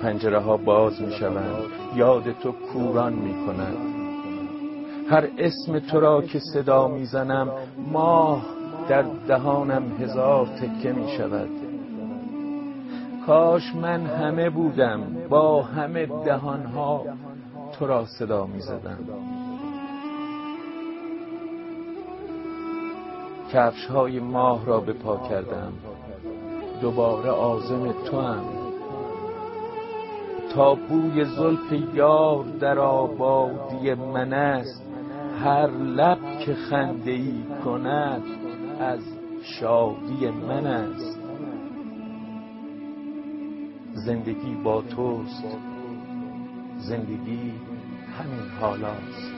پنجره ها باز می شوند، یاد تو کوران می کند. هر اسم تو را که صدا می زنم، ماه در دهانم هزار تکه می شود. کاش من همه بودم، با همه دهانها تو را صدا می زدم. کفش های ماه را به پا کردم، دوباره عازم تو هم. تا بوی زلف یار در آبادی من است، هر لب که خنده ای کند از شادی من است. زندگی با توست، زندگی همین حالاست.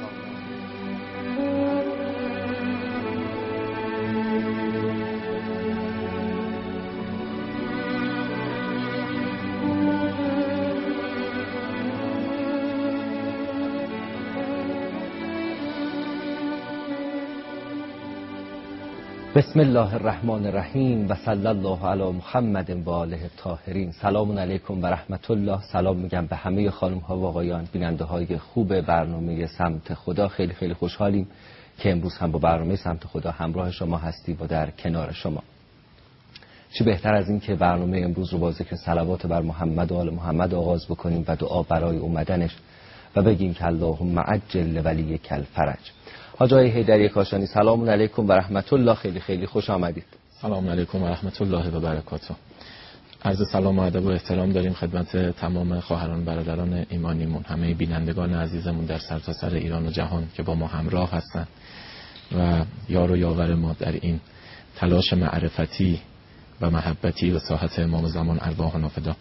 بسم الله الرحمن الرحیم و صلی الله علی محمد و آله الطاهرین. سلام علیکم و رحمت الله. سلام میگم به همه خانم ها و آقایان بیننده های خوب برنامه سمت خدا. خیلی خیلی خوشحالیم که امروز هم با برنامه سمت خدا همراه شما هستیم و در کنار شما. چه بهتر از این که برنامه امروز رو با ذکر صلوات بر محمد و آل محمد آغاز بکنیم و دعا برای اومدنش و بگیم که اللهم عجل ولیک الفرج. حاج آقای حیدری کاشانی، سلام علیکم و رحمت الله. خیلی خیلی خوش آمدید. سلام علیکم و رحمت الله و برکاته. عرض سلام و ادب و احترام داریم خدمت تمام خواهران برادران ایمانیمون، همه بینندگان عزیزمون در سرتاسر ایران و جهان که با ما همراه هستند و یار و یاور ما در این تلاش معرفتی و محبتی و ساحت امام زمان ارواحنا فدا.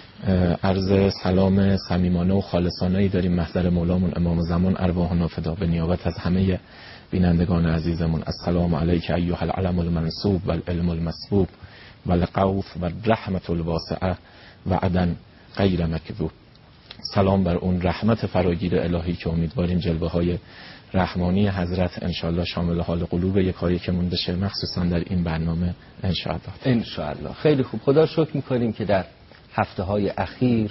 عرض سلام صمیمانه و خالصانه‌ای داریم محضر مولامون امام زمان ارواحنا فدا به نیابت از همه بینندگان عزیزمون. السلام علیک ایها العلم المنصوب و العلم المسبوب و القوف و الرحمت الواسعه و عدن غیر مکذوب. سلام بر اون رحمت فراگیر الهی که امیدواریم جلوه های رحمانی حضرت انشالله شامل حال قلوب یکایی که مونده شه، مخصوصا در این برنامه انشالله. خیلی خوب، خدا شکر میکنیم که در هفته های اخیر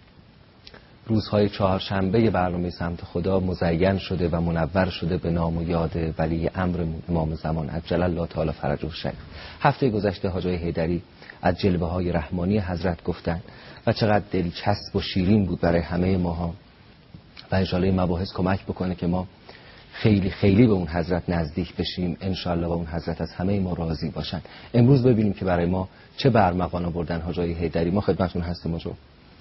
روزهای چهارشنبه برنامه سمت خدا مزین شده و منور شده به نام و یاد ولی امر امام زمان عجل الله تعالی فرجه الشریف. هفته گذشته حاج آقای حیدری از جلوه های رحمانی حضرت گفتن و چقدر دلچسب و شیرین بود برای همه ماها و انشالله این مباحث کمک بکنه که ما خیلی خیلی به اون حضرت نزدیک بشیم. انشالله و اون حضرت از همه ما راضی باشن. امروز ببینیم که برای ما چه برمغان آوردن حاج آقای حیدری. ما خدمتتون هستیم. حاج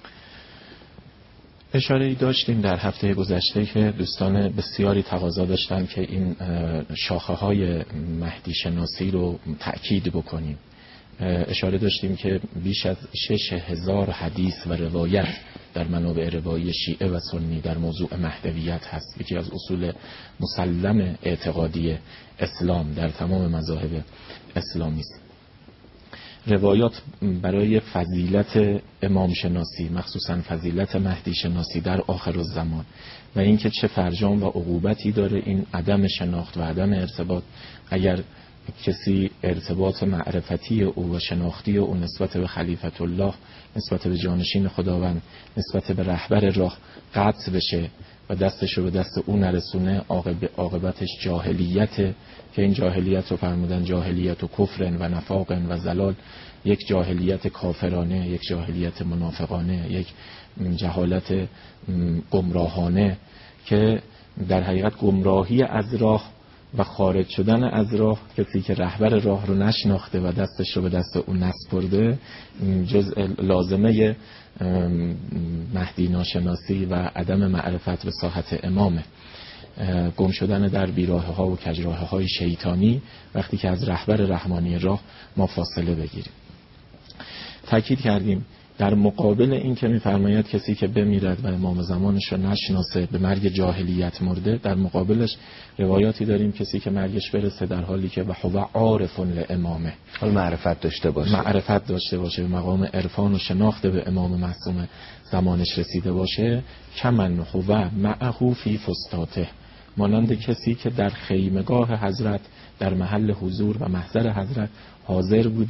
اشاره‌ای داشتیم در هفته گذشته که دوستان بسیاری تقاضا داشتن که این شاخه‌های مهدی شناسی رو تأکید بکنیم. اشاره داشتیم که بیش از 6000 حدیث و روایت در منابع روایی شیعه و سنی در موضوع مهدویت هست. یکی از اصول مسلم اعتقادی اسلام در تمام مذاهب اسلامی است. روایات برای فضیلت امام شناسی، مخصوصا فضیلت مهدی شناسی در آخر الزمان و اینکه چه فرجام و عقوبتی داره این عدم شناخت و عدم ارتباط. اگر کسی ارتباط معرفتی او و شناختی او نسبت به خلیفت الله، نسبت به جانشین خداوند، نسبت به رهبر راه قطع بشه و دستش رو به دست او نرسونه، عاقبتش جاهلیت که این جاهلیت رو فرمودن جاهلیت و کفر و نفاق و زلال، یک جاهلیت کافرانه، یک جاهلیت منافقانه، یک جهالت گمراهانه که در حقیقت گمراهی از راه و خارج شدن از راه. کسی که رهبر راه رو نشناخته و دستش رو به دست اون نسپرده جزء لازمه مهدی ناشناسی و عدم معرفت به ساحت امامه. گم شدن در بیراه ها و کجراه های شیطانی وقتی که از رهبر رحمانی راه ما فاصله بگیریم. تاکید کردیم در مقابل این که می‌فرماید کسی که بمیرد و امام زمانش رو نشناسه به مرگ جاهلیت مرده، در مقابلش روایاتی داریم کسی که مرگش برسه در حالی که و هو عارف لامامه، معرفت داشته باشه، به مقام عرفان و شناخت به امام معصوم زمانش رسیده باشه. کمن هو معه فی فستاته، مانند کسی که در خیمگاه حضرت در محل حضور و محضر حضرت حاضر بوده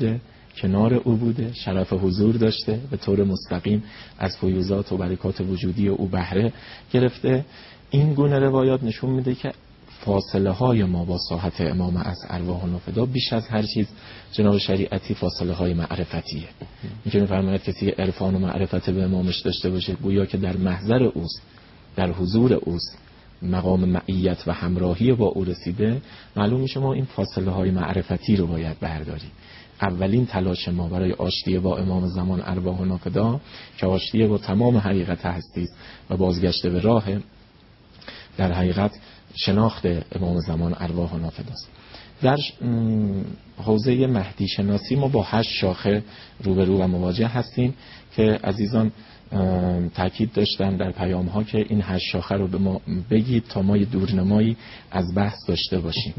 کنار او بوده، شرف حضور داشته، به طور مستقیم از فیوضات و برکات وجودی او بهره گرفته. این گونه روایات نشون میده که فاصله های ما با ساحت امام از ارواح نافدا بیش از هر چیز جناب شریعتی فاصله های معرفتیه. میگه میفرماید کسی عرفان و معرفت به امامش داشته باشه گویا که در محضر اوست، در حضور اوست، مقام معیت و همراهی با او رسیده. معلوم میشه ما این فاصله های معرفتی رو باید برداریم. اولین تلاش ما برای آشتی با امام زمان ارواح نافدا که آشتی با تمام حقیقت هستی است و بازگشت به راه در حقیقت شناخت امام زمان ارواح نافدا است. در حوزه مهدی شناسی ما با 8 شاخه روبرو و مواجه هستیم که عزیزان تاکید داشتن در پیام ها که این 8 شاخه رو به ما بگید تا ما یه دورنمایی از بحث داشته باشیم.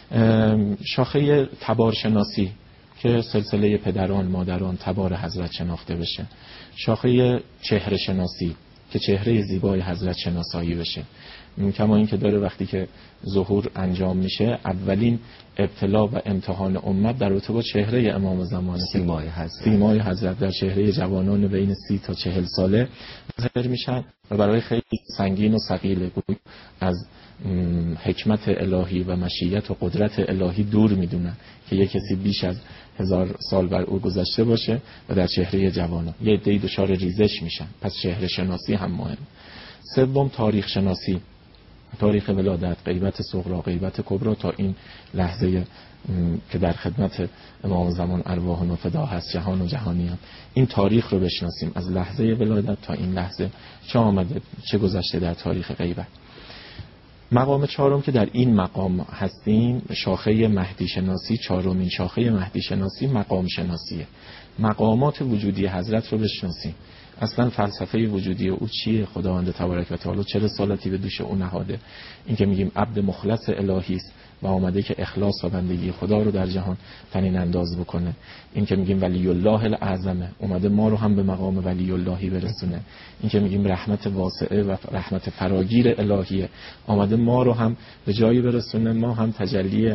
شاخه تبار شناسی که سلسله پدران مادران تبار حضرت شناخته بشه. شاخه چهره شناسی که چهره زیبای حضرت شناسایی بشه. کما این که داره وقتی که ظهور انجام میشه اولین ابتلا و امتحان امت در رابطه با چهره امام زمان سیمای حضرت در چهره جوانان بین 30 تا 40 ساله ظاهر میشن و برای خیلی سنگین و ثقیل از حکمت الهی و مشیت و قدرت الهی دور میدونن که یک کسی بیش از 1000 سال بر او گذشته باشه و در چهره جوانان یه عده‌ای دچار ریزش میشن. پس چهره شناسی هم مهم. سوم تاریخ شناسی، تاریخ ولادت، غیبت صغرا، غیبت کبرا تا این لحظه که در خدمت امام زمان ارواح نافدا هست، جهان و جهانی هم. این تاریخ رو بشناسیم از لحظه ولادت تا این لحظه چه آمده چه گذشته در تاریخ غیبت. مقام چهارم که در این مقام هستیم شاخه مهدی شناسی، چهارمین شاخه مهدی شناسی مقام شناسیه. مقامات وجودی حضرت رو بشناسیم. اصلا فلسفه وجودی او چیه؟ خداوند تبارک و تعالی چه رسالتی به دوش او نهاده؟ این که میگیم عبد مخلص الهی است و آمده که اخلاص و بندگی خدا رو در جهان تنین انداز بکنه. این که میگیم ولی الله الاعظم اومده ما رو هم به مقام ولی اللهی برسونه. این که میگیم رحمت واسعه و رحمت فراگیر الهیه آمده ما رو هم به جایی برسونه ما هم تجلی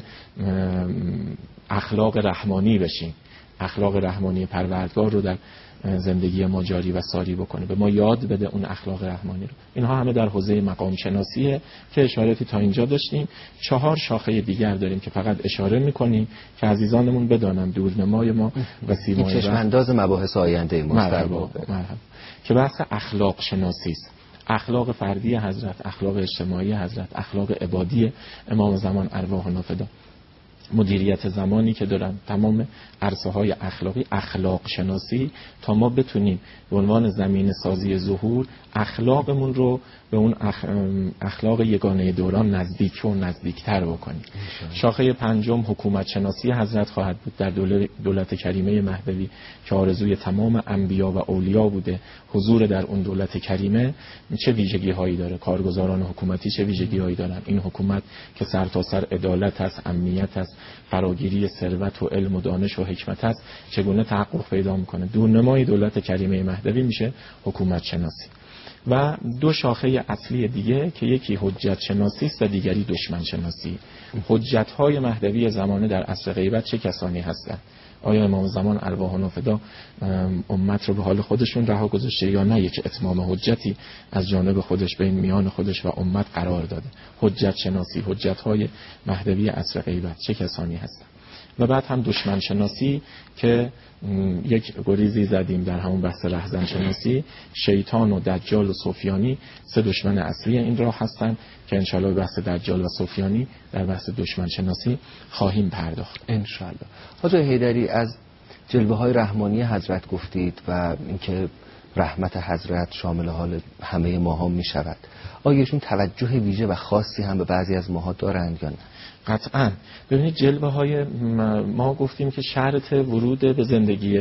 اخلاق رحمانی بشیم، اخلاق رحمانی پروردگار رو در زندگی ما جاری و ساری بکنه، به ما یاد بده اون اخلاق رحمانی رو. اینها همه در حوزه مقام شناسیه که اشاراتی تا اینجا داشتیم. 4 شاخه دیگر داریم که فقط اشاره میکنیم که عزیزانمون بدانن دورنمای ما و سیمای چشم انداز مباحث آینده مرحبا که بحث اخلاق شناسی است. اخلاق فردی حضرت، اخلاق اجتماعی حضرت، اخلاق عبادی امام زمان ارواح نافدا، مدیریت زمانی که دارن، تمام عرصه های اخلاقی، اخلاق شناسی تا ما بتونیم به عنوان زمین سازی ظهور اخلاقمون رو به اون اخلاق یگانه دوران نزدیک و نزدیکتر بکنیم. شاخه پنجم حکومت شناسی حضرت خواهد بود در دولت کریمه مهدوی که آرزوی تمام انبیا و اولیا بوده. حضور در اون دولت کریمه چه ویژگی هایی داره؟ کارگزاران حکومتی چه ویژگی هایی دارن؟ این حکومت که سرتاسر عدالت است، امنیت است، فراگیری ثروت و علم و دانش و حکمت است، چگونه تحقق پیدا میکنه؟ دورنمای دولت کریمه مهدوی میشه حکومت شناسی. و 2 شاخه اصلی دیگه که یکی حجت شناسی است و دیگری دشمن شناسی. حجت های مهدوی زمانه در عصر غیبت چه کسانی هستند؟ آیا امام زمان ارواح نافدا امت رو به حال خودشون رها گذاشته یا نه یک اتمام حجتی از جانب خودش بین میان خودش و امت قرار داده؟ حجت شناسی، حجت های مهدوی عصر غیبت چه کسانی هستند؟ و بعد هم دشمن شناسی که یک گریزی زدیم در همون بحث رهزن شناسی. شیطان و دجال و سفیانی 3 دشمن اصلی این راه هستن که انشالله بحث دجال و سفیانی در بحث دشمن شناسی خواهیم پرداخت انشالله. حاج حیدری از جلوه های رحمانی حضرت گفتید و اینکه رحمت حضرت شامل حال همه ماها می شود. آیشون توجه ویژه و خاصی هم به بعضی از ماها دارند یا نه؟ قطعا. ببینید جلوه های ما گفتیم که شرط ورود به زندگی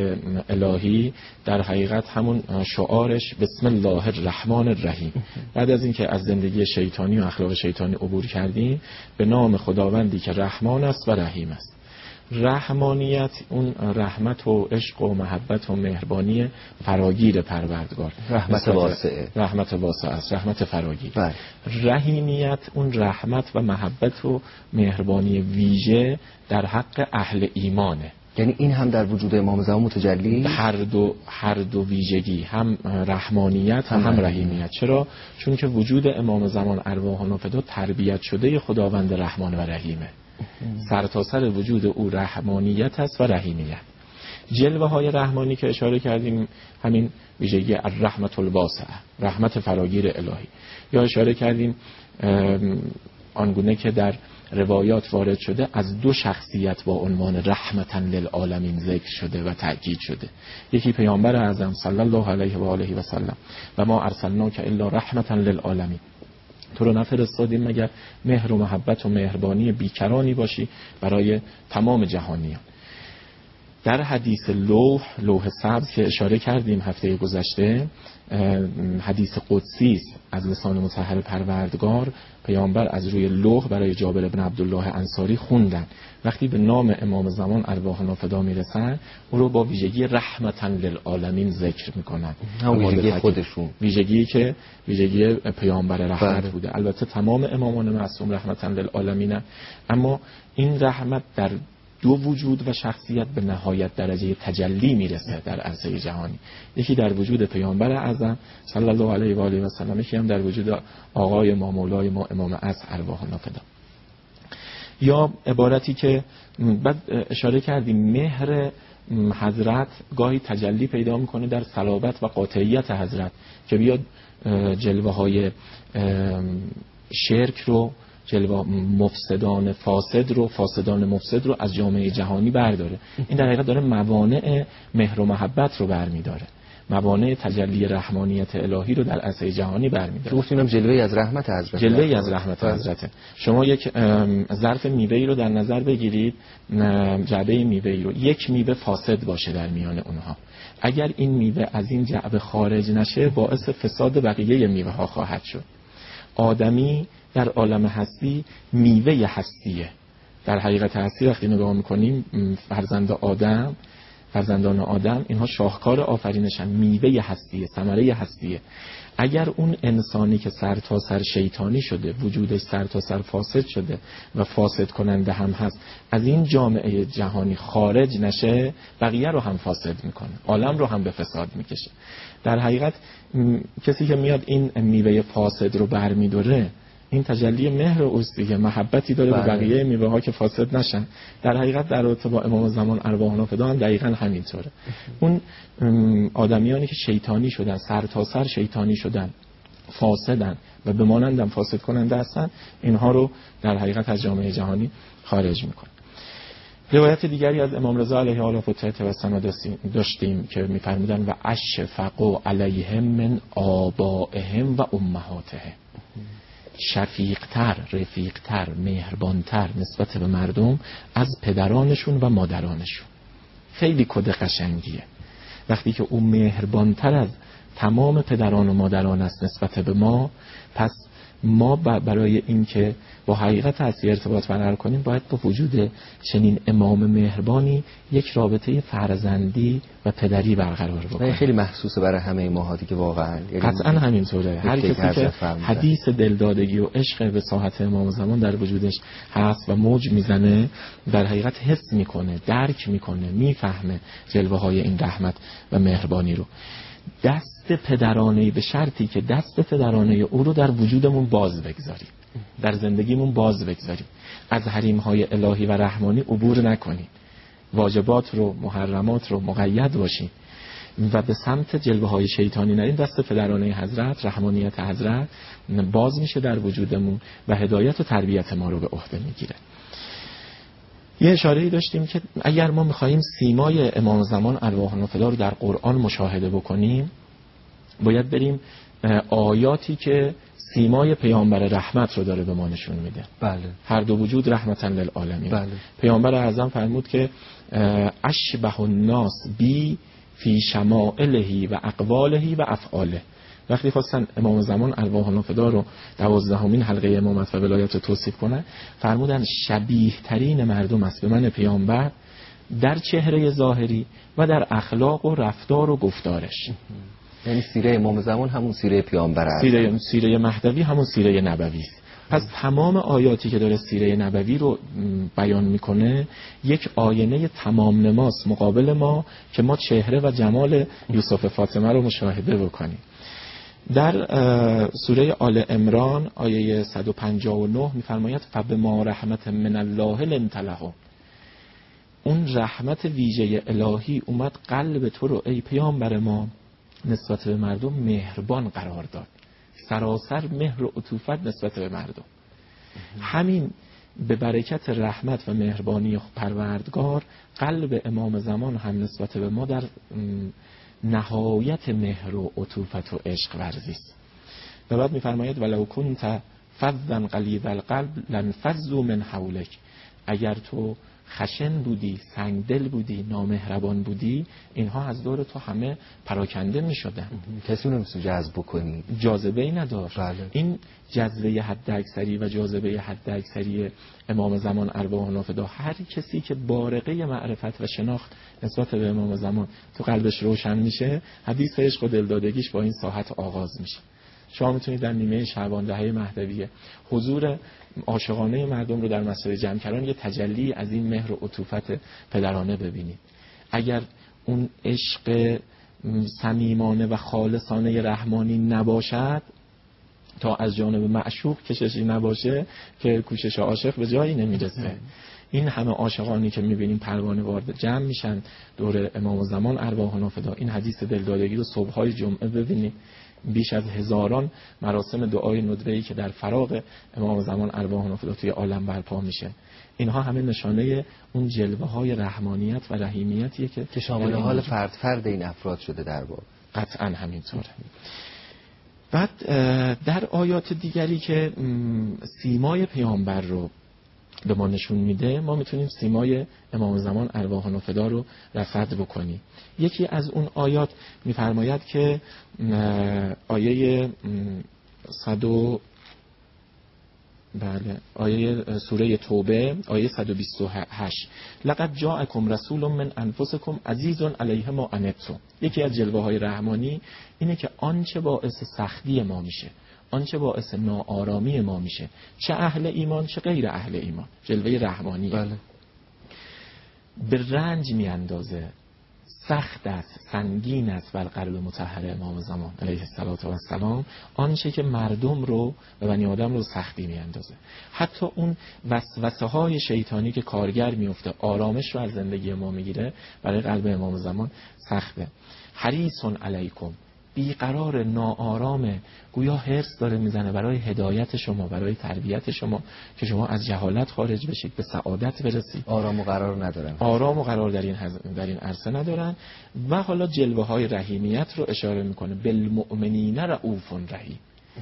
الهی در حقیقت همون شعارش بسم الله الرحمن الرحیم. بعد از اینکه از زندگی شیطانی و اخلاق شیطانی عبور کردیم به نام خداوندی که رحمان است و رحیم است. رحمانیت اون رحمت و عشق و محبت و مهربانی فراگیر پروردگار، رحمت واسعه، رحمت واسعه است، رحمت فراگیر. رحیمیت اون رحمت و محبت و مهربانی ویژه در حق اهل ایمانه. یعنی این هم در وجود امام زمان متجلی؟ هر دو ویژگی، هم رحمانیت هم رحیمیت. چرا؟ چون که وجود امام زمان ارواحنا فدا تربیت شده خداوند رحمان و رحیمه. سرتاسر وجود او رحمانیت است و رحیمیت. جلوه های رحمانی که اشاره کردیم همین ویژگی الرحمت الواسعه، رحمت فراگیر الهی، یا اشاره کردیم آنگونه که در روایات وارد شده از دو شخصیت با عنوان رحمتا للعالمین ذکر شده و تأکید شده. یکی پیامبر اعظم صلی الله علیه و آله و سلم و ما ارسلناک الا رحمتا للعالمین، تو رو نفرستادیم مگر مهر و محبت و مهربانی بیکرانی باشی برای تمام جهانیان. در حدیث لوح سبز که اشاره کردیم هفته گذشته، حدیث قدسی است از لسان مطهر پروردگار، پیامبر از روی لوح برای جابر بن عبدالله انصاری خوندن. وقتی به نام امام زمان ارواحنا فدا میرسن، او رو با ویژگی رحمتا للعالمین ذکر میکنن. ویژگی خودشون، ویژگی پیامبر رحمت بوده. البته تمام امامان معصوم رحمتا للعالمین، اما این رحمت در دو وجود و شخصیت به نهایت درجه تجلی میرسه در عرصه جهانی. یکی در وجود پیامبر اعظم صلی الله علیه و آله و سلم، یکی هم در وجود آقای ما مولای ما امام عصر ارواحنا فدا. یا عبارتی که بعد اشاره کردیم، مهر حضرت گاهی تجلی پیدا میکنه در صلابت و قاطعیت حضرت که بیاد جلوه های شرک رو، جلوه مفسدان فاسدان مفسد رو از جامعه جهانی برداره. این در حقیقت داره موانع مهر و محبت رو برمیداره، موانع تجلی رحمانیت الهی رو در عرصه جهانی برمیداره. گفتیم جلوه‌ای از رحمت حضرت، جلوه‌ای از رحمت حضرت. شما یک ظرف میوه‌ای رو در نظر بگیرید، جعبه میوه‌ای رو، یک میوه فاسد باشه در میان اونها، اگر این میوه از این جعبه خارج نشه باعث فساد بقیه میوه ها خواهد شد. آدمی در عالم هستی میوه هستیه. در حقیقت هستی وقتی نگاه میکنیم، فرزندان آدم اینها شاهکار آفرینشن، میوه هستیه، ثمره هستیه. اگر اون انسانی که سرتاسر شیطانی شده، وجودش سرتاسر فاسد شده و فاسد کننده هم هست، از این جامعه جهانی خارج نشه، بقیه رو هم فاسد میکنه، عالم رو هم به فساد میکشه. در حقیقت کسی که میاد این میوه فاسد رو برمیداره، این تجلی مهر اوست دیگه، محبتی داره به بقیه میوه ها که فاسد نشن. در حقیقت در رابطه با امام زمان ارواحنا فدا هم دقیقاً همینطوره. اون آدمیانی که شیطانی شدن، سرتاسر شیطانی شدن، فاسدن و به مانندم فاسد کننده هستن، اینها رو در حقیقت از جامعه جهانی خارج میکنه. روایت دیگری از امام رضا علیه آله و سلام داشتیم که میفرمودن و اشفقوا علیهم من آبائهم و امهاتهم، شفیقتر، رفیقتر، مهربانتر نسبت به مردم از پدرانشون و مادرانشون. خیلی کد قشنگیه وقتی که او مهربانتر از تمام پدران و مادران است نسبت به ما. پس ما برای این که با حقیقت هستی ارتباط برقرار کنیم باید با وجود چنین امام مهربانی یک رابطه فرزندی و پدری برقرار بکنیم. خیلی محسوسه برای همه ماهاتی که واقعا قطعا همینطوره. هر کسی که حدیث دلدادگی و عشق به ساحت امام زمان در وجودش هست و موج میزنه، در حقیقت حس میکنه، درک میکنه، میفهمه جلوه های این رحمت و مهربانی رو. دست پدرانه، به شرطی که دست پدرانه او رو در وجودمون باز بگذاریم، در زندگیمون باز بگذاریم، از حریم‌های الهی و رحمانی عبور نکنیم، واجبات رو، محرمات رو مقید باشیم و به سمت جلوه‌های شیطانی نریم. دست پدرانه حضرت، رحمانیت حضرت باز میشه در وجودمون و هدایت و تربیت ما رو به عهده میگیره. یه اشاره‌ای داشتیم که اگر ما می‌خوایم سیمای امام زمان ارواحنا فدا رو در قرآن مشاهده بکنیم، باید بریم آیاتی که سیمای پیامبر رحمت رو داره به ما نشون میده. بله. هر دو وجود رحمتاً للعالمین. بله. پیامبر اعظم فرمود که اشبه الناس بی فی شمائله و اقواله و افعاله. وقتی خواستن امام زمان ارواحنا فدا رو 12مین حلقه امامت و ولایت رو توصیف کنن، فرمودن شبیه ترین مردم است به من پیامبر در چهره ظاهری و در اخلاق و رفتار و گفتارش. یعنی سیره امام زمان همون سیره پیامبر است. سیره مهدوی همون سیره نبوی است. پس تمام آیاتی که داره سیره نبوی رو بیان میکنه یک آینه تمام نماست مقابل ما که ما چهره و جمال یوسف فاطمه رو مشاهده بکنیم. در سوره آل عمران آیه 159 میفرماید فبما رحمت من الله لنت لهم. اون رحمت ویژه الهی اومد قلب تو رو ای پیامبر ما نسبت به مردم مهربان قرار داد، سراسر مهر و عطوفت نسبت به مردم. همین به برکت رحمت و مهربانی پروردگار قلب امام زمان هم نسبت به ما در نهایت مهر و عطوفت و عشق ورزی است. و بعد میفرماید ولو کنت فظا غلیظ القلب لانفضوا من حولک. اگر تو خشن بودی، سنگدل بودی، نامهربان بودی، اینها از دور تو همه پراکنده می شدن. کسی نمیتونه جذب بکنی، جاذبه ای نداشت. بله. این جذبه حد اکثری و جاذبه حد اکثری امام زمان ارواح نافدا، هر کسی که بارقه معرفت و شناخت نسبت به امام زمان تو قلبش روشن میشه، حدیث عشق و دلدادگیش با این ساحت آغاز میشه. شما میتونید در نیمه شعبان دهه مهدویه حضور عاشقانه مردم رو در مسجد جمکران یه تجلی از این مهر و عطوفت پدرانه ببینید. اگر اون عشق صمیمانه و خالصانه رحمانی نباشد، تا از جانب معشوق کششی نباشه که کوشش عاشق به جایی نمیرسه. این همه عاشقانی که میبینیم پروانه وارد جمع میشن دور امام زمان ارواح نافدا، این حدیث دلدادگی رو صبح‌های جمعه ببینید. بیش از هزاران مراسم دعای ندبه‌ای که در فراغ امام زمان ارواح نافدا توی عالم برپا میشه. اینها همه نشانه اون جلوه‌های رحمانیت و رحیمیتیه که شامل حال فرد این افراد شده در واقع. قطعاً همینطوره. بعد در آیات دیگری که سیمای پیامبر رو به ما نشون میده، ما میتونیم سیمای امام زمان ارواح نافدا رو رصد بکنیم. یکی از اون آیات میفرماید که آیه آیه سوره توبه آیه 128 لقد جاءکم رسول من انفسکم عزیز علیه ما عنتم. یکی از جلوه های رحمانی اینه که آنچه باعث سختی ما میشه، آنچه باعث ناآرامی ما میشه، چه اهل ایمان چه غیر اهل ایمان، جلوه رحمانی بله. به رنج میاندازه، سخت است، سنگین است بر قلب مطهر امام زمان علیه السلام آنچه که مردم رو و بنی آدم رو سختی میاندازه. حتی اون وسوسه های شیطانی که کارگر میفته، آرامش رو از زندگی ما میگیره، برای قلب امام زمان سخته. حریص علیکم، بیقرار، ناآرامه، گویا حرص داره میزنه برای هدایت شما، برای تربیت شما که شما از جهالت خارج بشید، به سعادت برسید. آرام و قرار ندارن، آرام و قرار در این عرصه ندارن. و حالا جلوه های رحیمیت رو اشاره میکنه، بالمؤمنین رؤوف رحیم.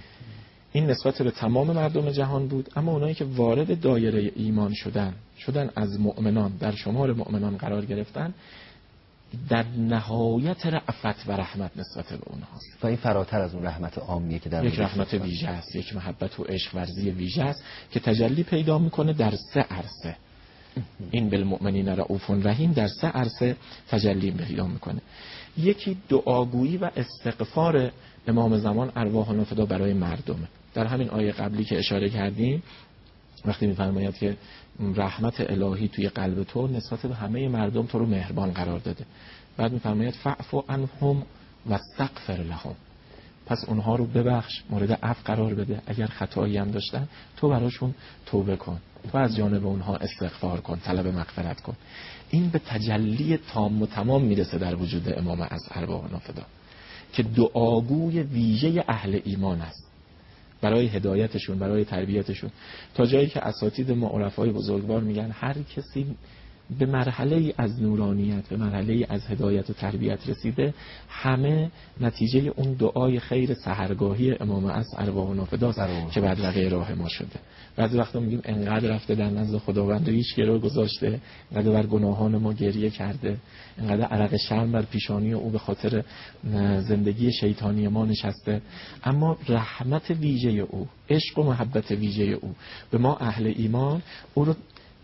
این نسبت به تمام مردم جهان بود، اما اونایی که وارد دایره ایمان شدن از مؤمنان، در شمار مؤمنان قرار گرفتن، در نهایت رأفت و رحمت نسبت به اونهاست. و این فراتر از اون رحمت عامیه که در یک رحمت ویژه است، یک محبت و عشق ورزی ویژه است که تجلی پیدا میکنه در 3 عرصه. این بالمؤمنین رؤوف رحیم در 3 عرصه تجلی پیدا میکنه. یکی دعاگویی و استغفار امام زمان ارواح نافدا برای مردمه. در همین آیه قبلی که اشاره کردیم وقتی میفرماید که رحمت الهی توی قلب تو نسبت به همه مردم تو رو مهربان قرار داده، بعد میفرماید فاعف عنهم واستغفر لهم، پس اونها رو ببخش، مورد عفو قرار بده، اگر خطایی هم داشتن تو براشون توبه کن، تو از جانب اونها استغفار کن، طلب مغفرت کن. این به تجلی تام و تمام میرسه در وجود امام از ارواح نافدا که دعاگوی ویژه اهل ایمان است برای هدایتشون، برای تربیتشون، تا جایی که اساتید ما عرفای بزرگوار میگن هر کسی به مرحله از نورانیت، به مرحله از هدایت و تربیت رسیده، همه نتیجه اون دعای خیر سحرگاهی امام از ارواح نافداست که بدرقه راه ما شده. بعضی وقتا میگیم انقدر رفته در نزد خداوند و هیچ گرو گذاشته، انقدر بر گناهان ما گریه کرده، انقدر عرق شرم بر پیشانی او به خاطر زندگی شیطانی ما نشسته، اما رحمت ویژه او، عشق و محبت ویژه او به ما اهل ایمان او رو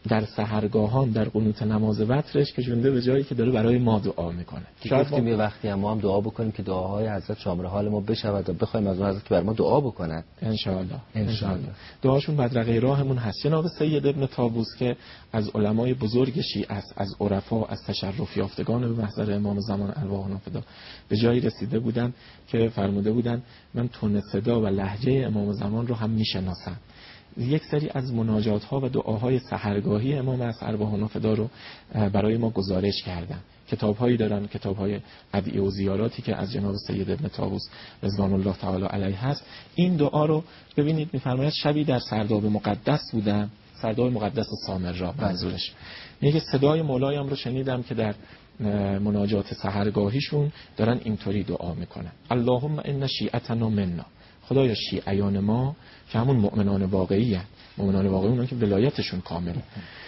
در سحرگاهان در قنوت نماز وترش کشونده به جایی که داره برای ما دعا میکنه. شاید گفتیم یه وقتی ما هم دعا بکنیم که دعاهای حضرت شامل حال ما بشود و بخوایم از اون حضرت که بر ما دعا بکنن ان شاء الله. دعاشون بدرقه راهمون هست. جناب سید ابن طاووس که از علمای بزرگ شیعه است، از عرفا، از تشرف یافتگان به محضر امام زمان ارواحنا فدا، به جایی رسیده بودن که فرموده بودن من تون صدا و لهجه امام زمان رو هم میشناسم. یک سری از مناجات ها و دعاهای سحرگاهی امام از ارواحنا فدا رو برای ما گزارش کردن. کتاب‌هایی دارن، کتاب‌های ادعیه و زیاراتی که از جناب سید ابن طاووس رضوان الله تعالی علیه هست. این دعا رو ببینید می‌فرماید شبی در سرداب مقدس بودم، سرداب مقدس سامرا منظورش. میگه صدای مولایم رو شنیدم که در مناجات سحرگاهیشون دارن اینطوری دعا میکنن: اللهم ان شیعتنا منا، خدایا شیعیان ما که همون مؤمنان واقعی هستند، مؤمنان واقعی اونها که ولایتشون کامله،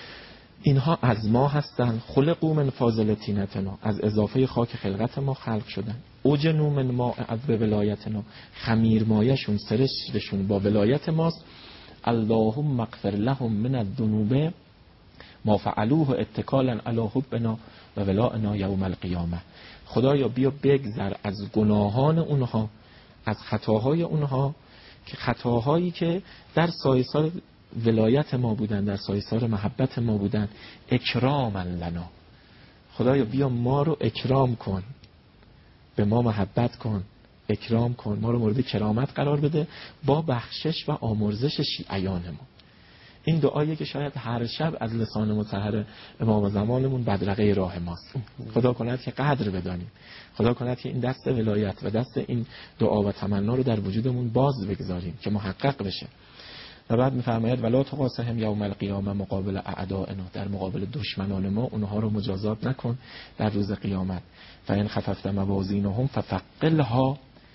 اینها از ما هستن، خلقوا من فاضل طینتنا، از اضافه خاک خلقت ما خلق شدن، اوجنوا من ماء عذب ولایتنا، خمیرمایشون سرشتشون با ولایت ماست، اللهم اغفر لهم من الذنوب ما فعلوه اتکالا علی حبنا و ولائنا یوم القیامه. خدایا بیا بگذر از گناهان اونها، از خطاهای اونها، که خطاهایی که در سایسار ولایت ما بودن، در سایسار محبت ما بودن، اکراما لنا. خدایا بیا ما رو اکرام کن، به ما محبت کن، اکرام کن، ما رو مورد کرامت قرار بده با بخشش و آمرزش شیعیان ما. این دعاییه که شاید هر شب از لسان مطهر امام زمانمون بدرقه راه ماست. خدا کند که قدر بدانیم، خدا کند که این دست ولایت و دست این دعا و تمنا رو در وجودمون باز بگذاریم که محقق بشه. و بعد میفرماید ولا تقاسهم یوم القیامه مقابل اعدائنا، در مقابل دشمنان ما اونها رو مجازات نکن در روز قیامت. فإن خففت موازینهم فثقلها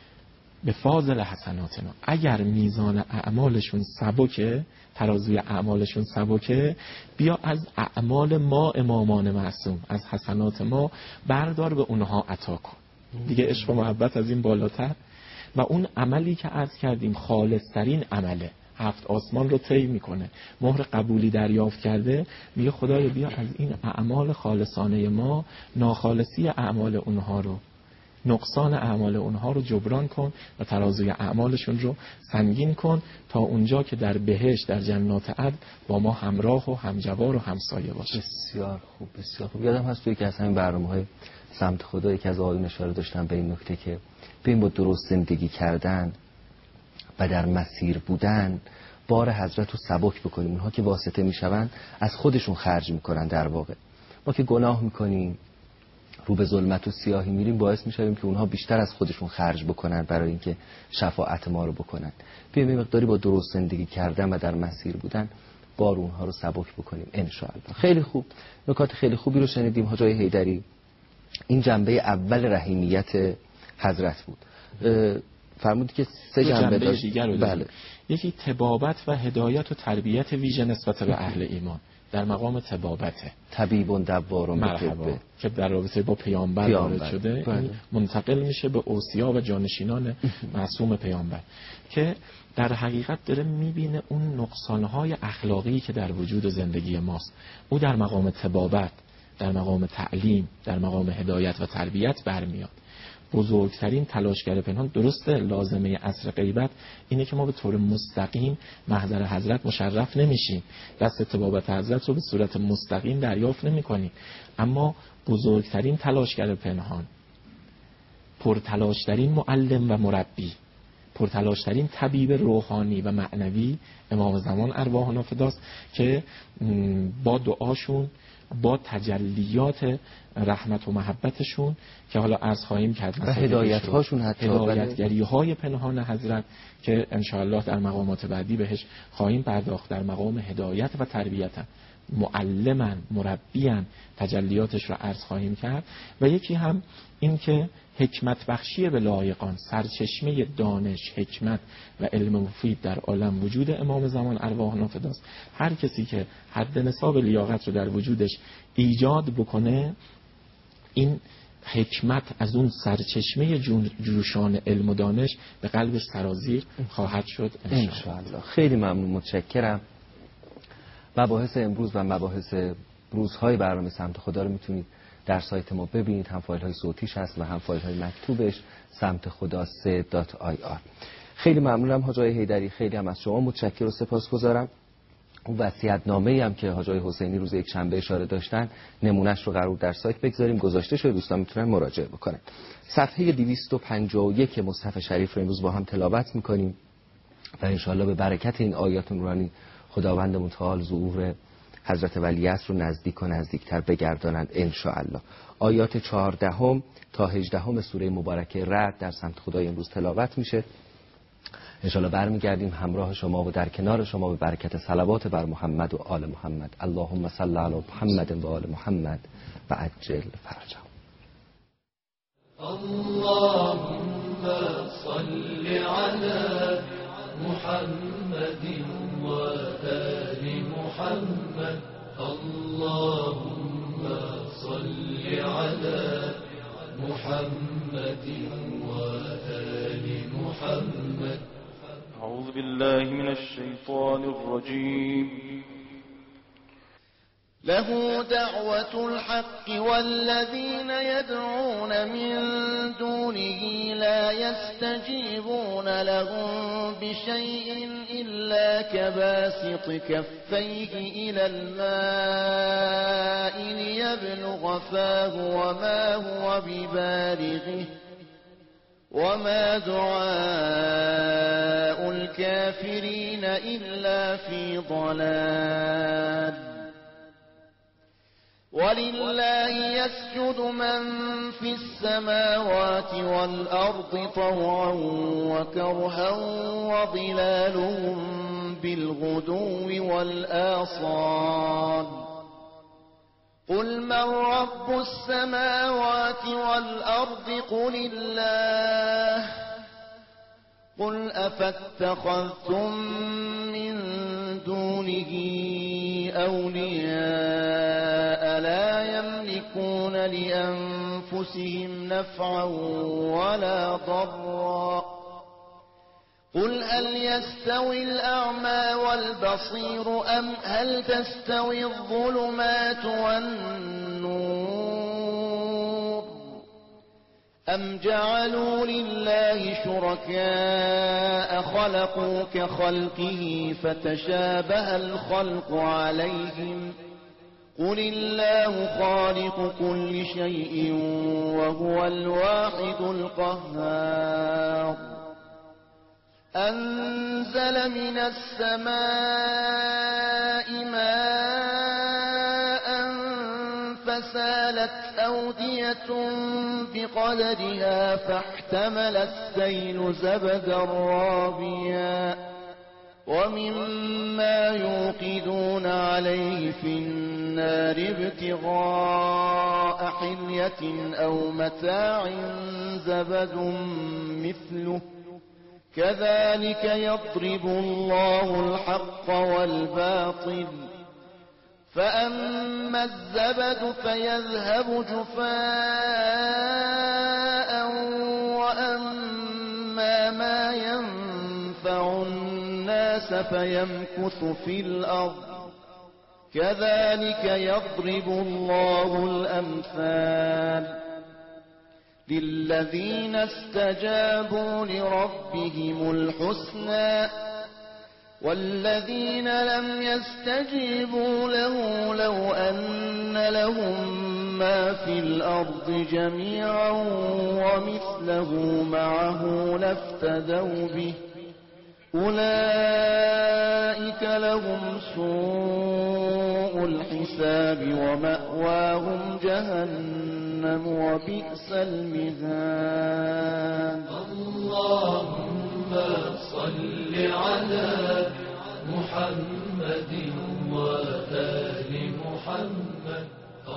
بفاضل حسناتنا، اگر میزان اعمالشون سبکه، ترازوی اعمالشون سبکه، بیا از اعمال ما امامان معصوم، از حسنات ما بردار به اونها عطا کن. دیگه عشق و محبت از این بالاتر. و اون عملی که عرض کردیم خالصترین عمله، 7 آسمان رو طی میکنه، مهر قبولی دریافت کرده، میگه خدایا بیا از این اعمال خالصانه ما ناخالصی اعمال اونها رو، نقصان اعمال اونها رو جبران کن و ترازوی اعمالشون رو سنگین کن تا اونجا که در بهشت، در جنات عدن با ما همراه و همجوار و همسایه باشه. بسیار خوب، بسیار خوب. یادم هست توی که از همین برنامه‌های سمت خدا یکی از آقایون اشاره داشتن به این نکته که ببین با درست زندگی کردن و در مسیر بودن بار حضرت رو سبک بکنیم. اونها که واسطه میشون از خودشون خرج میکنن. در واقع ما که گناه میکنیم، رو به ظلمت و سیاهی میریم، باعث میشویم که اونها بیشتر از خودشون خرج بکنن برای اینکه شفاعت ما رو بکنن. بیایم مقداری با درست زندگی کردن و در مسیر بودن بار اونها رو سبک بکنیم ان شاء الله. خیلی خوب، نکات خیلی خوبی رو شنیدیم حاج آقای حیدری. این جنبه اول رحیمیت حضرت بود. فرمودی که 3 جنبه داشت. بله. یکی طبابت و هدایت و تربیت ویژه نسبت به اهل ایمان در مقام طبابته، طبیب دوار و مطبه که در رابطه با پیامبر وارد شده. این منتقل میشه به اوصیا و جانشینان معصوم پیامبر که در حقیقت داره میبینه اون نقصانهای اخلاقی که در وجود زندگی ماست. او در مقام طبابت، در مقام تعلیم، در مقام هدایت و تربیت برمیاد. بزرگترین تلاشگر پنهان، درسته لازمه عصر غیبت اینه که ما به طور مستقیم محضر حضرت مشرف نمیشیم، دست طبابت حضرت رو به صورت مستقیم دریافت نمی کنیم، اما بزرگترین تلاشگر پنهان، پرتلاشترین معلم و مربی، پرتلاشترین طبیب روحانی و معنوی امام زمان ارواحنا فداست که با دعاشون، با تجلیات رحمت و محبتشون که حالا عرض خواهیم کرد و هدایت هاشون، حتی هدایتگری های پنهان حضرت که انشاءالله در مقامات بعدی بهش خواهیم پرداخت، در مقام هدایت و تربیت معلمن، مربیان، تجلیاتش رو عرض خواهیم کرد. و یکی هم این که حکمت بخشی به لایقان، سرچشمه دانش، حکمت و علم مفید در عالم وجود امام زمان ارواحنا فداست. هر کسی که حد نصاب لیاقت رو در وجودش ایجاد بکنه، این حکمت از اون سرچشمه جوشان علم و دانش به قلبش سرازیر خواهد شد انشاءالله. خیلی ممنون، متشکرم. مباحث امروز و مباحث روزهای برنامه سمت خدا رو میتونید در سایت ما ببینید. هم فایل های صوتیش هست و هم فایل های مکتوبش سمت خدا 3.ir. خیلی ممنونم حاج آقای حیدری، خیلی هم از شما متشکر و سپاسگزارم. اون وصیت‌نامه‌ای هم که حاج آقای حسینی روز یک شنبه اشاره داشتن نمونهش رو قرار در سایت بگذاریم، گذاشته شده، دوستان میتونن مراجعه بکنن. صفحه 251 مصحف شریف رو امروز با هم تلاوت میکنیم و انشاءالله به برکت این آیات نورانی خداوند متعال ظهور حضرت ولیعصر رو نزدیک و نزدیکتر بگردانند انشاءالله. آیات 14 تا 18 سوره مبارکه رعد در سمت خدای امروز تلاوت میشه. انشاءالله برمیگردیم همراه شما و در کنار شما به برکت صلوات بر محمد و آل محمد. اللهم صل علی محمد و آل محمد و عجل فرجهم. اللهم صل على محمد و آل محمد. اللهم صل على محمد و آل محمد. أعوذ بالله من الشيطان الرجيم. له دعوة الحق والذين يدعون من دونه لا يستجيبون لهم بشيء إلا كباسط كفيه إلى الماء ليبلغ فاه وما هو ببالغه وما دعاء الكافرين إلا في ضلال. ولله يسجد من في السماوات والأرض طوعا وكرها وظلالهم بالغدو والآصال. قل من رب السماوات والأرض قل الله. قل أفاتخذتم من دونه أولياء لا يملكون لأنفسهم نفعا ولا ضرا. قل هل يستوي الأعمى والبصير أم هل تستوي الظلمات والنور أم جعلوا لله شركاء خلقوا كخلقه فتشابه الخلق عليهم. قل الله خالق كل شيء وهو الواحد القهار. أنزل من السماء ماء فسالت أودية بقدرها فاحتمل السيل زبدا رابيا ومما يوقدون عليه في النار ابتغاء حلية أو متاع زبد مثله كذلك يضرب الله الحق والباطل. فأما الزبد فيذهب جفاء وأما ما ينفع الناس فيمكث في الأرض كذلك يضرب الله الأمثال. للذين استجابوا لربهم الحسنى والذين لم يستجيبوا له لو أن لهم ما في الأرض جميعا ومثله معه لافتدوا به أولئك لهم سوء الحساب ومأواهم جهنم وبئس المهاد. اللهم صل على محمد وآل محمد.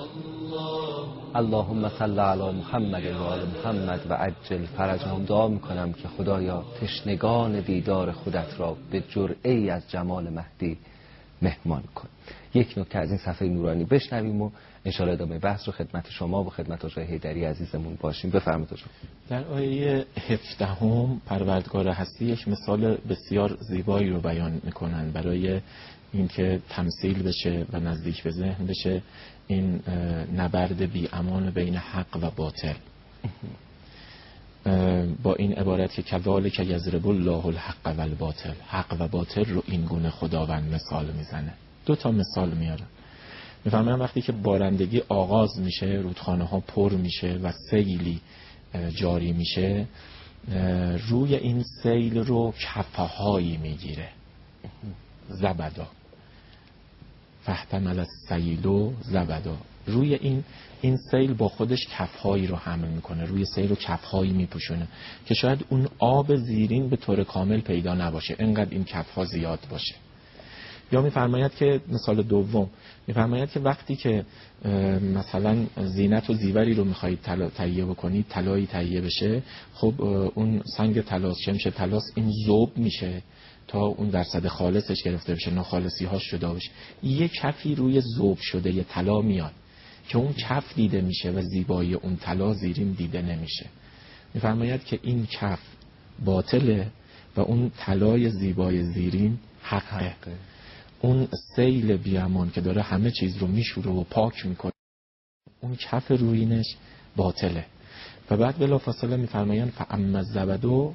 اللهم صل علی محمد و آل محمد و عجل فرجهم. دعا میکنم که خدایا تشنگان دیدار خودت را به جرعه‌ای از جمال مهدی مهمان کن. یک نکته از این صفحه نورانی بشنویم و انشاءالله ادامه بحث رو خدمت شما و خدمت آقای حیدری عزیزمون باشیم. بفرمایید آقا. در آیه 17 پروردگار هستی یک مثال بسیار زیبایی رو بیان میکنن برای این که تمثیل بشه و نزدیک به ذهن بشه این نبرد بی امان بین حق و باطل، با این عبارت که کذالک یضرب الله الحق و الباطل، حق و باطل رو این گونه خداوند مثال میزنه. 2 مثال میاره. میفهمم وقتی که بارندگی آغاز میشه، رودخانه ها پر میشه و سیلی جاری میشه، روی این سیل رو کفهایی میگیره، زبدا فاحتمل السیل زبدا. روی این سیل با خودش کفهایی رو حمل میکنه، روی سیل رو کفهایی میپوشونه که شاید اون آب زیرین به طور کامل پیدا نباشه، انقدر این کفها زیاد باشه. یا میفرماید که مثال دوم، میفرماید که وقتی که مثلا زینت و زیوری رو میخواید تهیه بکنید، طلایی تهیه بشه، خب اون سنگ طلاست، شمش طلاست، این ذوب میشه تا اون درصد خالصش گرفته بشه، ناخالصی هاش جدا بشه. یه کفی روی ذوب شده یه طلا میاد که اون کف دیده میشه و زیبایی اون طلا زیرین دیده نمیشه. میفرماید که این کف باطله و اون طلای زیبای زیرین حقه. اون سیل بیامان که داره همه چیز رو میشوره و پاک میکنه، اون کف روینش باطله. و بعد بلافاصله میفرمایند فاما الزبد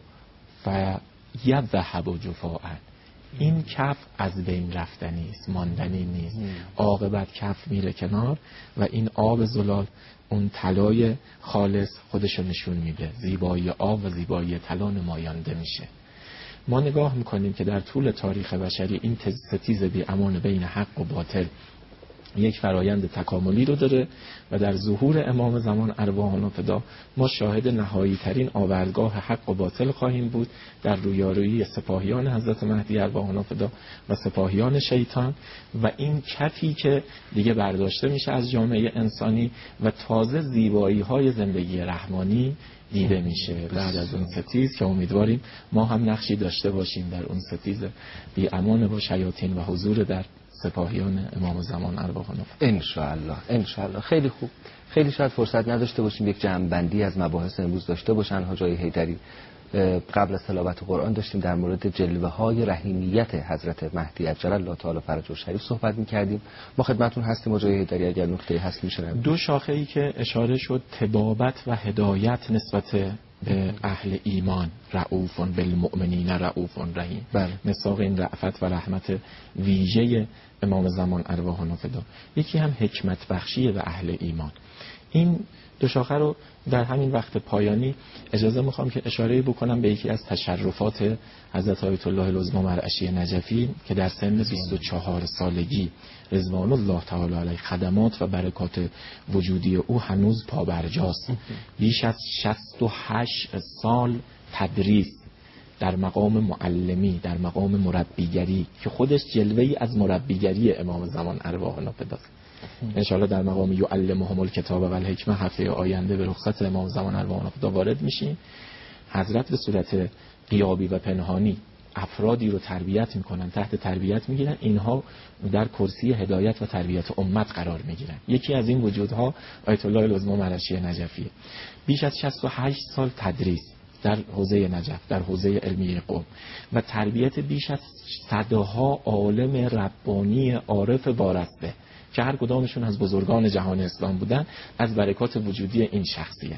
فیذهب جفاء، این کف از بین رفتنی است، ماندنی نیست، عاقبت کف میره کنار و این آب زلال، اون طلای خالص خودشو نشون میده، زیبایی آب و زیبایی طلا نماینده میشه. ما نگاه میکنیم که در طول تاریخ بشری این ستیز بی امان بین حق و باطل یک فرایند تکاملی رو داره و در ظهور امام زمان ارواحنا فدا ما شاهد نهایی ترین آوردگاه حق و باطل خواهیم بود در رویارویی سپاهیان حضرت مهدی ارواحنا فدا و سپاهیان شیطان، و این کفی که دیگه برداشته میشه از جامعه انسانی و تازه زیبایی های زندگی رحمانی دیده میشه بعد از اون ستیز که امیدواریم ما هم نقشی داشته باشیم در اون ستیز بی امان با شیاطین و حضور در سپاهیان امام زمان ارواحنا ان شاء الله. خیلی خوب. خیلی شاید فرصت نداشته باشیم یک جمع‌بندی از مباحث امروز داشته باشن. حاج آقای حیدری قبل از تلاوت قرآن داشتیم در مورد جلوه‌های رحیمیت حضرت مهدی عجل الله تعالی فرجه الشریف صحبت می‌کردیم. ما خدمتتون هستیم حاج آقای حیدری، اگر نکته‌ای هست میشه. 2 شاخه‌ای که اشاره شد، طبابت و هدایت نسبت به اهل ایمان، رؤوف بالمؤمنین رؤوف رحیم. مساق این رأفت و رحمت ویژه امام زمان ارواحنا فدا. یکی هم حکمت بخشی به اهل ایمان. این 2 شاخه رو در همین وقت پایانی اجازه میخوام که اشاره بکنم به یکی از تشرفات حضرت آیت الله العظمی مرعشی نجفی که در سن 24 سالگی رضوان الله تعالی علیه خدمات و برکات وجودی او هنوز پابرجاست. بیش از 68 سال تدریس در مقام معلمی، در مقام مربیگری که خودش جلوه‌ای از مربیگری امام زمان ارواحنا فداست. انشاءالله در مقام یعلمهم الکتاب و الحکمه هفته آینده به رخصت امام زمان ارواحنا فدا وارد میشیم. حضرت به صورت غیابی و پنهانی افرادی رو تربیت میکنن، تحت تربیت میگیرن، اینها در کرسی هدایت و تربیت امت قرار میگیرن. یکی از این وجودها آیت الله العظمی مرعشی نجفی. بیش از 68 سال تدریس در حوزه نجف، در حوزه علمیه قم و تربیت بیش از صدها عالم ربانی عارف وارسته که هر کدامشون از بزرگان جهان اسلام بودن از برکات وجودی این شخصیت.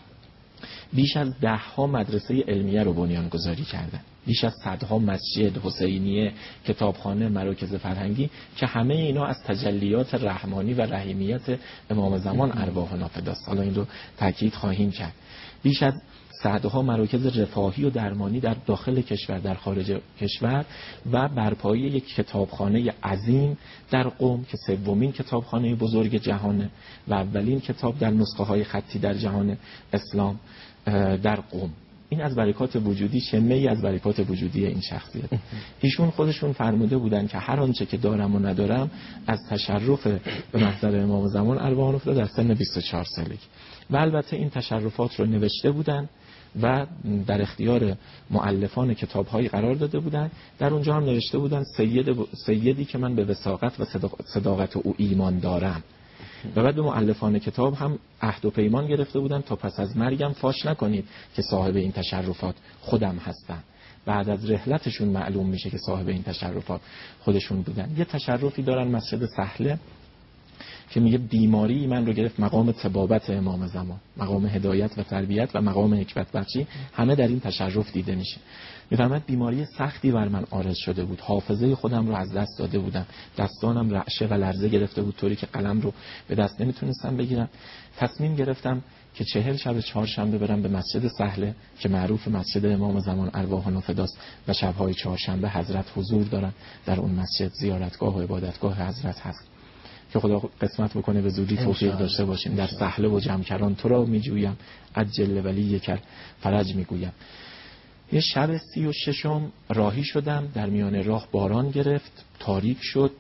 بیش از 10 مدرسه علمیه رو بنیان گذاری کردن، بیش از 100 مسجد، حسینیه، کتابخانه، مراکز فرهنگی که همه اینا از تجلیات رحمانی و رحیمیت امام زمان ارواحنا فداست. حالا این رو تاکید خواهیم کرد. بیش از 100 مراکز رفاهی و درمانی در داخل کشور، در خارج کشور و برپایی یک کتابخانه عظیم در قم که 3مین کتابخانه بزرگ جهانه و اولین کتاب در نسخه های خطی در جهان اسلام در قم. این از برکات وجودی، شمه‌ای از برکات وجودی این شخصیت. ایشون خودشون فرموده بودن که هر آنچه که دارم و ندارم از تشرف به محضر امام زمان ارواحنا فدا در سن 24 سالگی. و البته این تشرفات رو نوشته بودن و در اختیار مؤلفان کتاب‌هایی قرار داده بودن. در اونجا هم نوشته بودن سیدی که من به وثاقت و صداقت او ایمان دارم. و بعد به مؤلفان کتاب هم عهد و پیمان گرفته بودن تا پس از مرگم فاش نکنید که صاحب این تشرفات خودم هستم. بعد از رحلتشون معلوم میشه که صاحب این تشرفات خودشون بودن. یه تشرفی دارن مسجد سهله که میگه بیماری من رو گرفت، مقام طبابت امام زمان، مقام هدایت و تربیت و مقام حکمت بخشی همه در این تشرف دیده میشه. میفرماید بیماری سختی بر من عارض شده بود، حافظه خودم رو از دست داده بودم، دستانم رعشه و لرزه گرفته بود طوری که قلم رو به دست نمیتونستم بگیرم. تصمیم گرفتم که 40 شب چهارشنبه برم به مسجد سهله که معروف مسجد امام زمان ارواحنا فداست و شب‌های چهارشنبه حضرت حضور دارن در اون مسجد، زیارتگاه و عبادتگاه حضرت هست که خدا قسمت بکنه به زودی توفیق داشته باشیم. در سهله و جمکران تو را میجویم، عجل ولی یکر فرج میگویم. یه شب 36 راهی شدم، در میان راه باران گرفت، تاریک شد،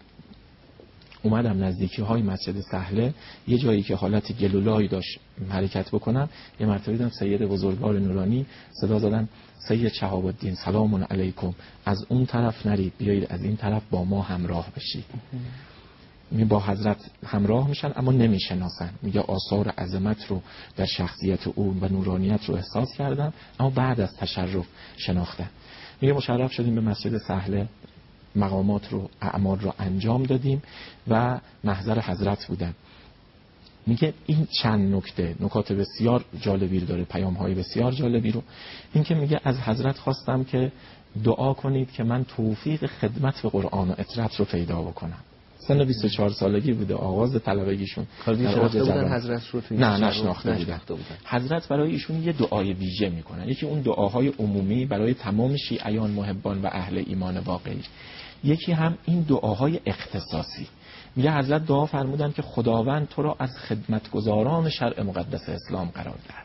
اومدم نزدیکی های مسجد سهله، یه جایی که حالت گلولایی داشت حرکت بکنم، یه مرتبه دیدم سید بزرگوار نورانی صدا زدن سید شهاب الدین سلام علیکم، از اون طرف نرید بیایید از این طرف با ما همراه بشید. می با حضرت همراه میشن اما نمیشناسن. میگه آثار عظمت رو در شخصیت او و نورانیت رو احساس کردم اما بعد از تشرف شناختن. میگه مشرف شدیم به مسجد سهله، مقامات رو اعمال رو انجام دادیم و محضر حضرت بودن. میگه این چند نکات بسیار جالبی رو داره، پیام‌های بسیار جالبی رو. این که میگه از حضرت خواستم که دعا کنید که من توفیق خدمت به قرآن و اطرت رو پیدا بکنم. سن 24 سالگی بوده، آغاز طلبگیشون. شناخته بودن حضرت رو؟ نه نشناخته بودن. حضرت برای ایشون یه دعای ویژه میکنن. یکی اون دعاهای عمومی برای تمام شیعیان محبان و اهل ایمان واقعی، یکی هم این دعاهای اختصاصی. میگه حضرت دعا فرمودن که خداوند تو را از خدمتگزاران شرع مقدس اسلام قرار دهد.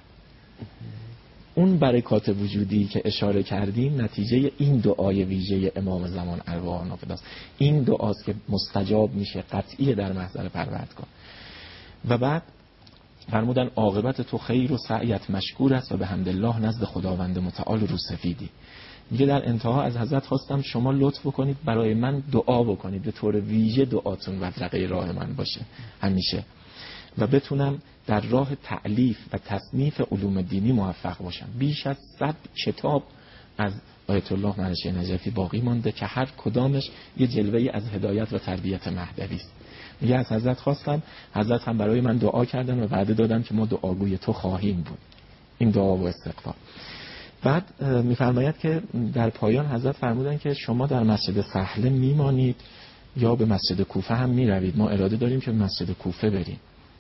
اون برکات وجودی که اشاره کردیم نتیجه این دعای ویژه امام زمان ارواحنا فداست. این دعاست که مستجاب میشه، قطعیه در محضر پروردگار. و بعد فرمودن عاقبت تو خیر و سعیت مشکور است و به حمدالله نزد خداوند متعال رو سفیدی. میگه در انتها از حضرت خواستم شما لطف بکنید برای من دعا بکنید، به طور ویژه دعاتون بدرقه راه من باشه همیشه و بتونم در راه تألیف و تصنیف علوم دینی موفق باشم. بیش از 100 کتاب از آیت الله منشی نجفی باقی مانده که هر کدامش یه جلوه‌ای از هدایت و تربیت مهدوی است. میگه از حضرت خواستم، حضرت هم برای من دعا کردن و وعده دادن که ما دعاگوی تو خواهیم بود. این دعا و استغفار. بعد میفرماید که در پایان حضرت فرمودن که شما در مسجد سهله میمانید یا به مسجد کوفه هم میروید؟ ما اراده داریم که به مسجد کوفه بریم.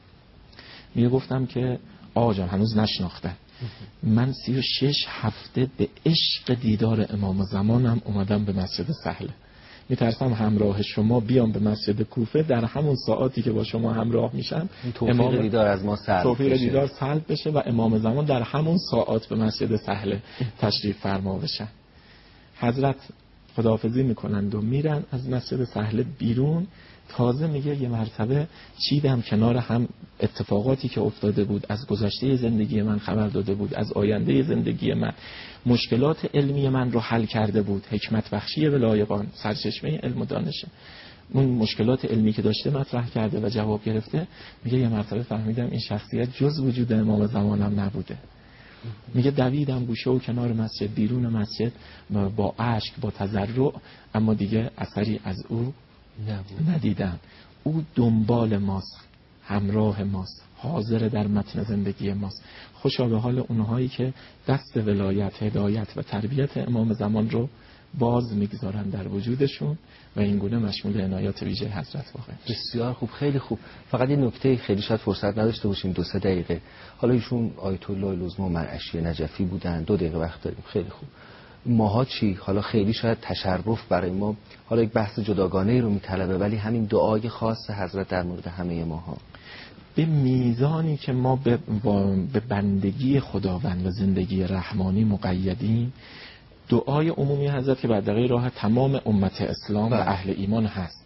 میگه گفتم که آقا جان هنوز نشناختن، من 36 هفته به عشق دیدار امام زمانم اومدم به مسجد سهله. میترسم همراه شما بیام به مسجد کوفه، در همون ساعاتی که با شما همراه میشم توفیق دیدار از ما سلب بشه و امام زمان در همون ساعات به مسجد سهله تشریف فرما بشن. حضرت خداحافظی میکنند و میرن از مسجد سهله بیرون. تازه میگه یه مرتبه چیدم کنار هم اتفاقاتی که افتاده بود، از گذشته زندگی من خبر داده بود، از آینده زندگی من، مشکلات علمی من رو حل کرده بود. حکمت بخشی ولایگان سرچشمه علم و دانشه، اون مشکلات علمی که داشته مطرح کرده و جواب گرفته. میگه یه مرتبه فهمیدم این شخصیت جز وجود امام زمانم نبوده. میگه دویدم گوشه و کنار مسجد، بیرون مسجد با اشک با تضرع، اما دیگه اثری از او ندیدم. او دنبال ماست، همراه ماست، حاضر در متن زندگی ماست. خوشا به حال اونهایی که دست ولایت، هدایت و تربیت امام زمان رو باز میگذارن در وجودشون و این گونه مشمول عنایات ویژه حضرت واقع. بسیار خوب، خیلی خوب. فقط این نکته خیلی شاید فرصت نداشته باشیم 2-3 دقیقه. حالا ایشون آیت الله لزمو منعشی نجفی بودن، 2 دقیقه وقت داریم. خیلی خوب. ماها چی؟ حالا خیلی شاید تشرف برای ما حالا یک بحث جداگانه رو میطلبه، ولی همین دعای خاص حضرت در مورد همه ماها به میزانی که ما به بندگی خداوند و زندگی رحمانی مقیدیم، دعای عمومی حضرت که بدرقه راه تمام امت اسلام و اهل ایمان هست،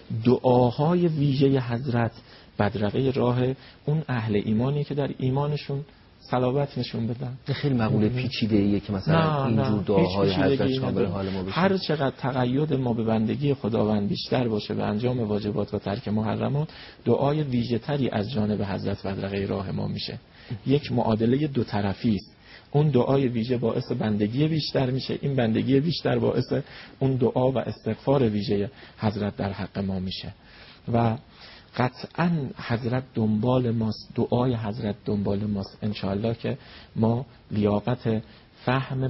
دعاهای ویژه حضرت بدرقه راه اون اهل ایمانی که در ایمانشون صلابت نشون بدن. خیلی مقوله پیچیده ایه که مثلا اینجور دعاهای حضرت شامل حال ما بشه. هر چقدر تقید ما به بندگی خداوند بیشتر باشه، به انجام واجبات و ترک محرمات، دعای ویژه تری از جانب حضرت بدرقه راه ما میشه. یک معادله 2 طرفی است. اون دعای ویژه باعث بندگی بیشتر میشه، این بندگی بیشتر باعث اون دعا و استغفار ویژه حضرت در حق ما میشه و قطعا حضرت دنبال ماست، دعای حضرت دنبال ماست. انشاءالله که ما لیاقت فهم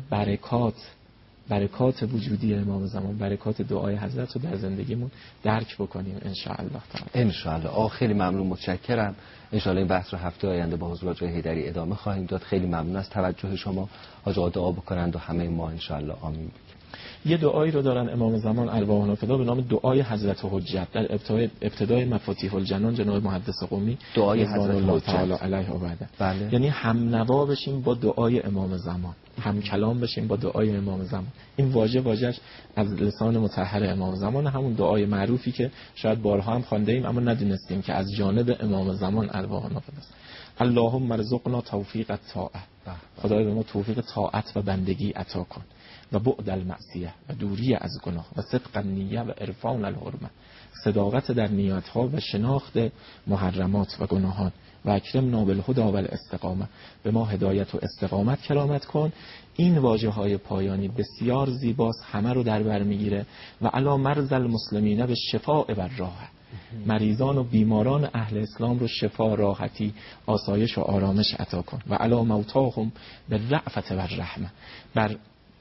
برکات وجودی امام زمان، برکات دعای حضرت رو در زندگیمون درک بکنیم انشاءالله تعالی. انشاءالله. خیلی ممنون، متشکرم. انشاءالله این بحث رو هفته آینده با حضور آقای حیدری ادامه خواهیم داد. خیلی ممنون از توجه شما. حاج آقا دعا بکنند و همه ما انشاءالله آمین. یه دعایی رو دارن امام زمان ارواحنا فدا به نام دعای حضرت حجت. در ابتدای مفاتیح الجنان جناب محدث قمی دعای رضوان حضرت الله حجت تعالی علیه و بعد. بله. یعنی هم نوا بشیم با دعای امام زمان، هم کلام بشیم با دعای امام زمان. این واژه‌اش از لسان مطهر امام زمان، همون دعای معروفی که شاید بارها هم خوانده ایم اما ندونستیم که از جانب امام زمان ارواحنا فداست. اللهم ارزقنا توفیق الطاعه. خدای به ما توفیق طاعت و بندگی عطا کن و بعد المعصیه و دوری از گناه و صدق النیه و عرفان الحرمه، صداقت در نیت‌ها و شناخت محرمات و گناهان و اکرمنا بالهدی و الاستقامه، به ما هدایت و استقامت کرامت کن. این واژه‌های پایانی بسیار زیباست، همه رو در بر میگیره و علی مرض المسلمین بالشفاء و الراحه، مریضان و بیماران اهل اسلام رو شفا، راحتی، آسایش و آرامش عطا کن و علی موتاهم بالرأفة و الرحمه، بر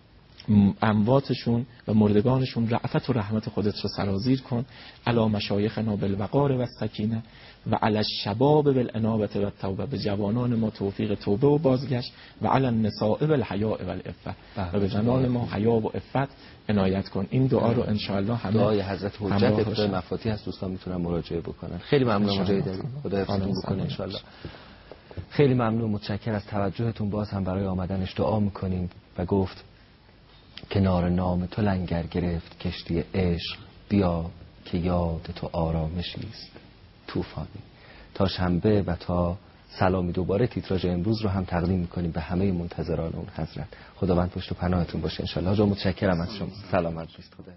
امواتشون و مردگانشون رأفت و رحمت خودت رو سرازیر کن. علی مشایخنا بالوقار و السکینه و علی الشباب بالانابه و التوبه، به جوانان ما توفیق توبه و بازگشت و علی النساء بالحیاء و العفه، و به زنان ما حیا و عفت عنایت کن. این دعا رو انشاءالله همه دعای حضرت حجت ابتدای مفاتیح هست، دوستان میتونن مراجعه بکنن. خیلی ممنون مجاهدی، خدا حفظتون بکنه انشاءالله. خیلی ممنون، متشکر از توجهتون. باز هم برای آمدنش دعا میکنیم و گفت کنار نام تو لنگر گرفت کشتی عشق، بیا که یاد تو آرامشیست طوفانی. تا شنبه و تا سلامی دوباره تیتراژ امروز رو هم تقدیم میکنیم به همه منتظران اون حضرت. خداوند پشت و پناهتون باشه انشالله. حاجا متشکرم از شما. سلامت باشید. خدا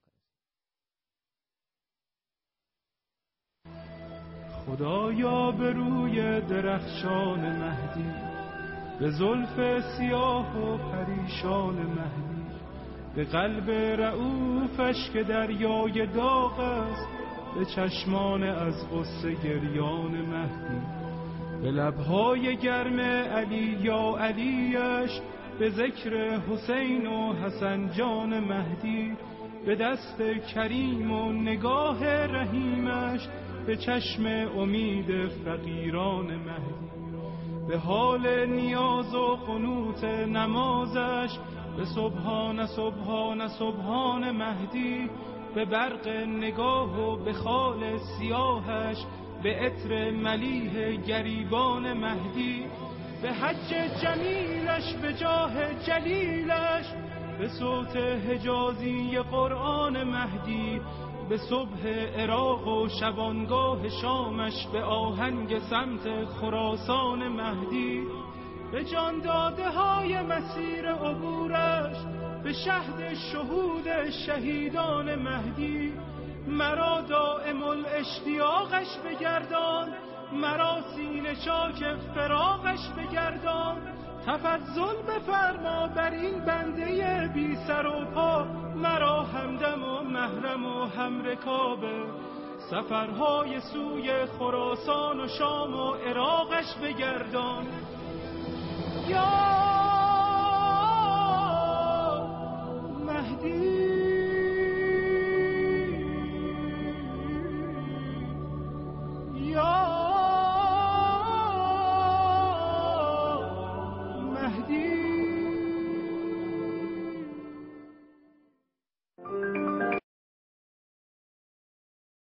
خدایا به روی درخشان مهدی، به زلف سیاه و پریشان مهدی، به قلب رعوفش که دریای داغ است، به چشمان از غصه گریان مهدی، به لبهای گرم علی یا علیش، به ذکر حسین و حسن جان مهدی، به دست کریم و نگاه رحیمش، به چشم امید فقیران مهدی، به حال نیاز و قنوت نمازش، به سبحان سبحان سبحان مهدی، به برق نگاه و به خال سیاهش، به عطر ملیح گریبان مهدی، به حج جمیلش، به جاه جلیلش، به صوت حجازی قرآن مهدی، به صبح عراق و شبانگاه شامش، به آهنگ سمت خراسان مهدی، به جان داده های مسیر عبورش، به شهد شهود شهیدان مهدی، مرا دائم الاشتیاقش بگردان، مرا سینه چاک فراقش بگردان، تفضل بفرما بر این بنده بی سر و پا، مرا همدم و محرم و همرکابه، سفرهای سوی خراسان و شام و عراقش بگردان. یا